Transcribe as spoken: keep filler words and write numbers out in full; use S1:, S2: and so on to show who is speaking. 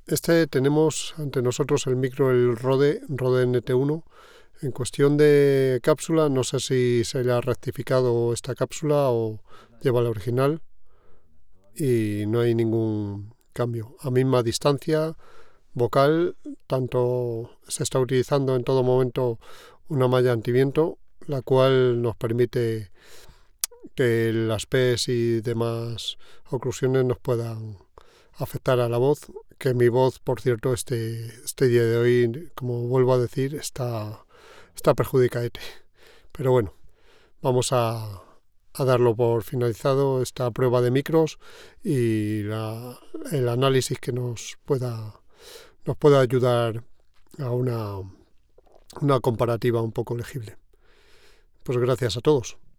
S1: este tenemos ante nosotros el micro, el Rode, Rode N T uno. En cuestión de cápsula, no sé si se le ha rectificado esta cápsula o lleva la original y no hay ningún cambio. A misma distancia vocal, tanto se está utilizando en todo momento una malla antiviento, la cual nos permite que las P's y demás oclusiones nos puedan afectar a la voz, que mi voz, por cierto, este, este día de hoy, como vuelvo a decir, está, está perjudicadete. Pero bueno, vamos a, a darlo por finalizado esta prueba de micros y la, el análisis que nos pueda, nos pueda ayudar a una, una comparativa un poco legible. Pues gracias a todos.